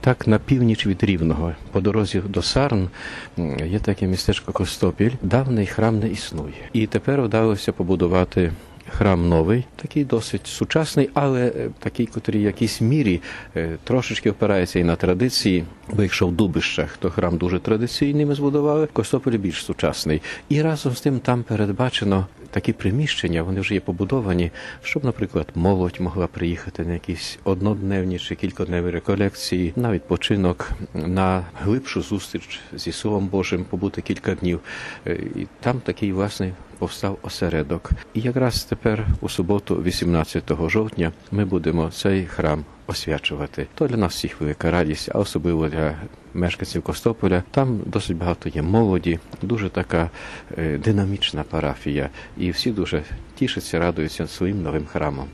Так, на північ від Рівного, по дорозі до Сарн, є таке містечко Костопіль. Давний храм не існує. І тепер вдалося побудувати храм новий, такий досить сучасний, але такий, котрий в якійсь мірі трошечки опирається і на традиції. Бо якщо в Дубищах, то храм дуже традиційний ми збудували, Костопіль більш сучасний. І разом з тим там передбачено такі приміщення, вони вже є побудовані, щоб, наприклад, молодь могла приїхати на якісь однодневні чи кількодневні реколекції, на відпочинок, на глибшу зустріч з Ісусом Божим, побути кілька днів. І там такий, власне, повстав осередок. І якраз тепер у суботу, 18 жовтня, ми будемо цей храм освячувати. То для нас всіх велика радість, а особливо для мешканців Костополя. Там досить багато є молоді, дуже така динамічна парафія. І всі дуже тішаться, радуються своїм новим храмом.